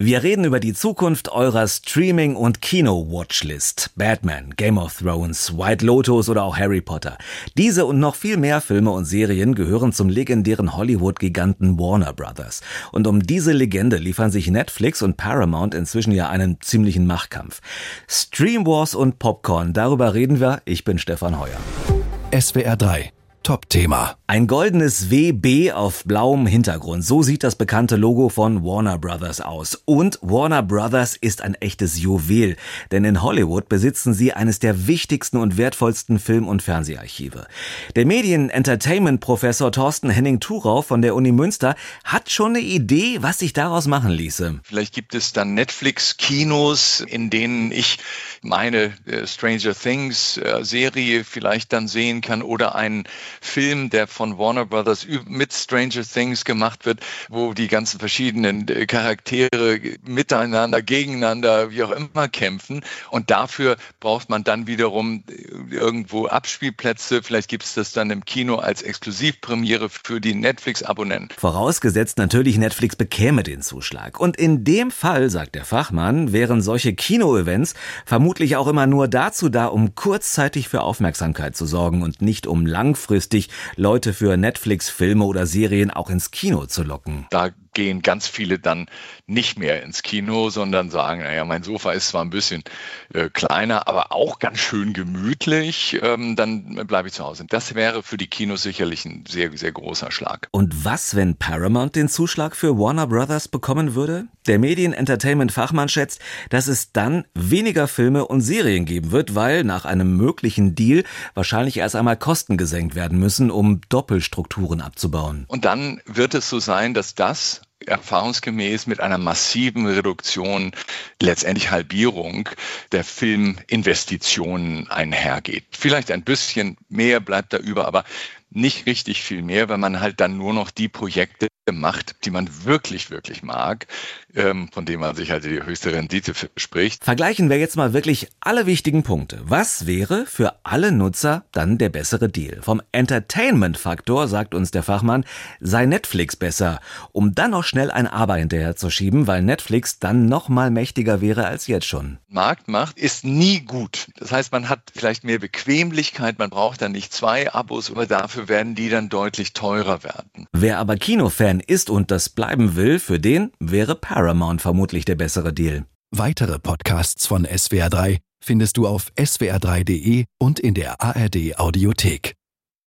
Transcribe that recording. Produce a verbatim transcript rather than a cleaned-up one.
Wir reden über die Zukunft eurer Streaming- und Kino-Watchlist. Batman, Game of Thrones, White Lotus oder auch Harry Potter. Diese und noch viel mehr Filme und Serien gehören zum legendären Hollywood-Giganten Warner Brothers. Und um diese Legende liefern sich Netflix und Paramount inzwischen ja einen ziemlichen Machtkampf. Stream Wars und Popcorn, darüber reden wir. Ich bin Stefan Heuer. S W R drei. Top-Thema. Ein goldenes W B auf blauem Hintergrund. So sieht das bekannte Logo von Warner Brothers aus. Und Warner Brothers ist ein echtes Juwel. Denn in Hollywood besitzen sie eines der wichtigsten und wertvollsten Film- und Fernseharchive. Der Medien-Entertainment-Professor Thorsten Henning-Thurau von der Uni Münster hat schon eine Idee, was sich daraus machen ließe. Vielleicht gibt es dann Netflix-Kinos, in denen ich meine äh, Stranger Things-Serie äh, vielleicht dann sehen kann oder einen Film, der von Warner Brothers mit Stranger Things gemacht wird, wo die ganzen verschiedenen Charaktere miteinander, gegeneinander, wie auch immer kämpfen. Und dafür braucht man dann wiederum irgendwo Abspielplätze. Vielleicht gibt es das dann im Kino als Exklusivpremiere für die Netflix-Abonnenten. Vorausgesetzt natürlich, Netflix bekäme den Zuschlag. Und in dem Fall, sagt der Fachmann, wären solche Kino-Events vermutlich auch immer nur dazu da, um kurzzeitig für Aufmerksamkeit zu sorgen und nicht um langfristig Leute für Netflix-Filme oder Serien auch ins Kino zu locken. Da gehen ganz viele dann nicht mehr ins Kino, sondern sagen, naja, mein Sofa ist zwar ein bisschen äh, kleiner, aber auch ganz schön gemütlich, ähm, dann bleibe ich zu Hause. Das wäre für die Kinos sicherlich ein sehr, sehr großer Schlag. Und was, wenn Paramount den Zuschlag für Warner Brothers bekommen würde? Der Medien-Entertainment-Fachmann schätzt, dass es dann weniger Filme und Serien geben wird, weil nach einem möglichen Deal wahrscheinlich erst einmal Kosten gesenkt werden müssen, um Doppelstrukturen abzubauen. Und dann wird es so sein, dass das erfahrungsgemäß mit einer massiven Reduktion, letztendlich Halbierung der Filminvestitionen einhergeht. Vielleicht ein bisschen mehr bleibt da über, aber nicht richtig viel mehr, weil man halt dann nur noch die Projekte macht, die man wirklich, wirklich mag, ähm, von denen man sich halt die höchste Rendite verspricht. Vergleichen wir jetzt mal wirklich alle wichtigen Punkte. Was wäre für alle Nutzer dann der bessere Deal? Vom Entertainment-Faktor, sagt uns der Fachmann, sei Netflix besser, um dann noch schnell ein Aber hinterherzuschieben, weil Netflix dann noch mal mächtiger wäre als jetzt schon. Marktmacht ist nie gut. Das heißt, man hat vielleicht mehr Bequemlichkeit, man braucht dann nicht zwei Abos, aber dafür werden die dann deutlich teurer werden. Wer aber Kinofan ist und das bleiben will, für den wäre Paramount vermutlich der bessere Deal. Weitere Podcasts von S W R drei findest du auf s w r drei punkt de und in der A R D Audiothek.